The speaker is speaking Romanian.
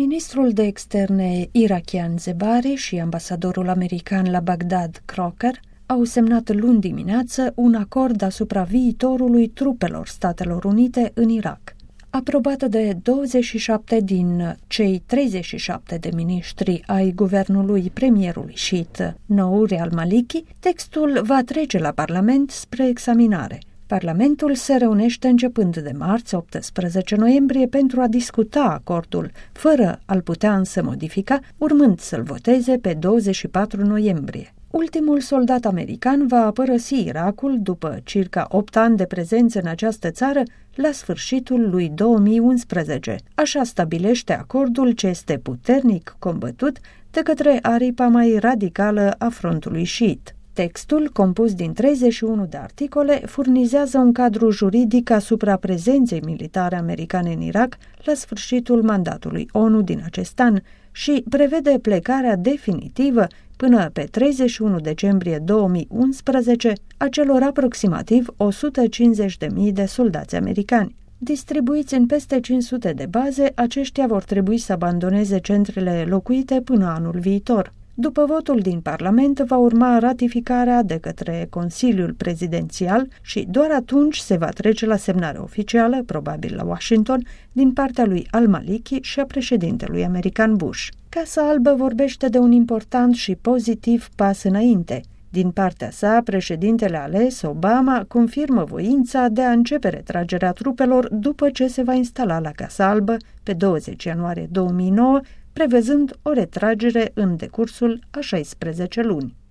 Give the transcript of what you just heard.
Ministrul de externe irakian Zebari și ambasadorul american la Bagdad, Crocker, au semnat luni dimineață un acord asupra viitorului trupelor Statelor Unite în Irak. Aprobată de 27 din cei 37 de miniștri ai guvernului premierului șiit Nouri al-Maliki, textul va trece la Parlament spre examinare. Parlamentul se reunește începând de marți, 18 noiembrie, pentru a discuta acordul, fără a-l putea însă modifica, urmând să-l voteze pe 24 noiembrie. Ultimul soldat american va părăsi Irakul după circa 8 ani de prezență în această țară la sfârșitul lui 2011. Așa stabilește acordul ce este puternic combătut de către aripa mai radicală a frontului șiit. Textul, compus din 31 de articole, furnizează un cadru juridic asupra prezenței militare americane în Irak la sfârșitul mandatului ONU din acest an și prevede plecarea definitivă până pe 31 decembrie 2011 a celor aproximativ 150.000 de soldați americani. Distribuiți în peste 500 de baze, aceștia vor trebui să abandoneze centrele locuite până anul viitor. După votul din Parlament va urma ratificarea de către Consiliul Prezidențial și doar atunci se va trece la semnare oficială, probabil la Washington, din partea lui al-Maliki și a președintelui american Bush. Casa Albă vorbește de un important și pozitiv pas înainte. Din partea sa, președintele ales, Obama, confirmă voința de a începe retragerea trupelor după ce se va instala la Casa Albă pe 20 ianuarie 2009, prevăzând o retragere în decursul a 16 luni.